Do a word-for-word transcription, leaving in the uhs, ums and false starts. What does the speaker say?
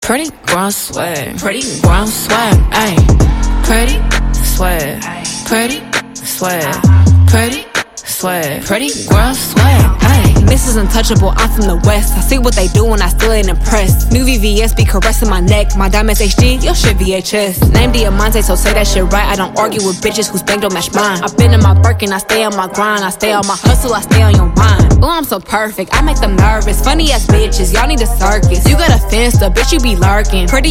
Pretty brown swag, pretty brown swag, ayy. Pretty swag, pretty swag, pretty swag, pretty brown swag, ayy. Missus Untouchable, I'm from the West. I see what they do and I still ain't impressed. New V V S be caressing my neck. My diamonds H D, your shit V H S. Name Diamante, so say that shit right. I don't argue with bitches whose bank don't match mine. I've been in my Birkin, I stay on my grind. I stay on my hustle, I stay on your mind. Ooh, I'm so perfect, I make them nervous. Funny ass bitches, y'all need a circus. You got a fence, the bitch you be lurking. Pretty